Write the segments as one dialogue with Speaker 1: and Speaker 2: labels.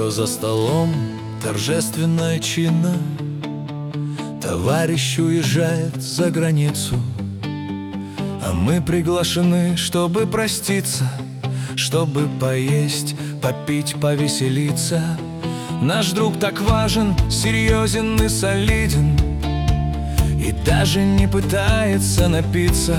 Speaker 1: За столом торжественно и чинно товарищ уезжает за границу, а мы приглашены, чтобы проститься, чтобы поесть, попить, повеселиться. Наш друг так важен, серьезен и солиден, и даже не пытается напиться.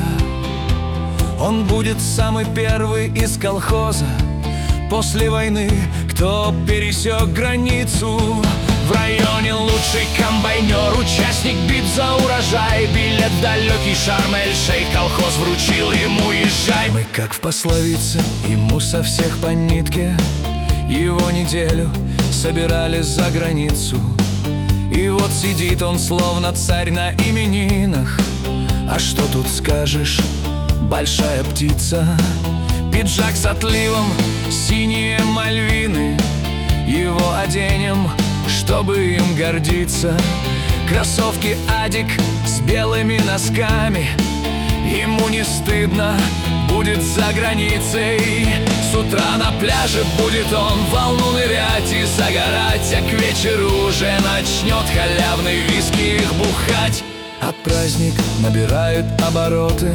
Speaker 1: Он будет самый первый из колхоза после войны, кто пересек границу. В районе лучший комбайнер, участник бит за урожай. Билет в далекий Шарм-эль-Шейх колхоз вручил ему, езжай. Мы как в пословице, ему со всех по нитке. Его неделю собирали за границу, и вот сидит он словно царь на именинах. А что тут скажешь, большая птица. Пиджак с отливом, синие мальвины, его оденем, чтобы им гордиться. Кроссовки Адик с белыми носками, ему не стыдно будет за границей. С утра на пляже будет он волну нырять и загорать, а к вечеру уже начнет халявный виски их бухать. А праздник набирает обороты,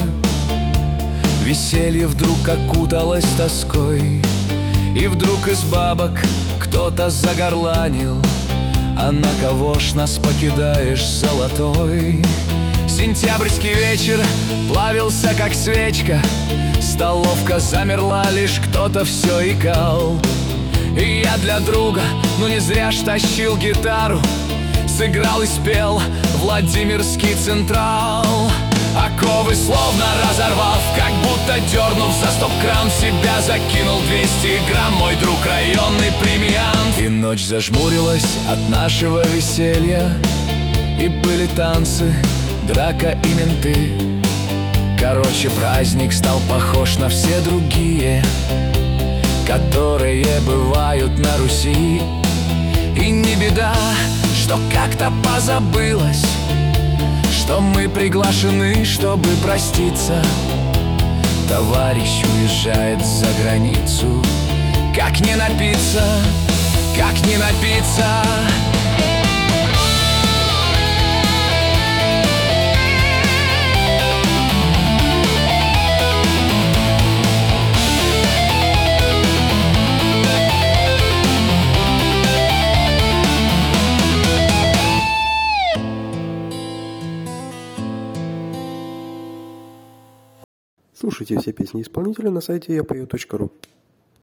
Speaker 1: веселье вдруг окуталось тоской, и вдруг из бабок кто-то загорланил: а на кого ж нас покидаешь, золотой? Сентябрьский вечер плавился, как свечка, столовка замерла, лишь кто-то все икал. И я для друга, ну не зря ж тащил гитару, сыграл и спел Владимирский Централ. Оковы словно разорвав, как будто дернув за стоп-кран, в себя закинул 200 грамм мой друг, районный премиант. И ночь зажмурилась от нашего веселья, и были танцы, драка и менты. Короче, праздник стал похож на все другие, которые бывают на Руси. И не беда, что как-то позабылось, что мы приглашены, чтобы проститься. Товарищ уезжает за границу. Как не напиться, как не напиться?
Speaker 2: Слушайте все песни исполнителя на сайте yapою.ru.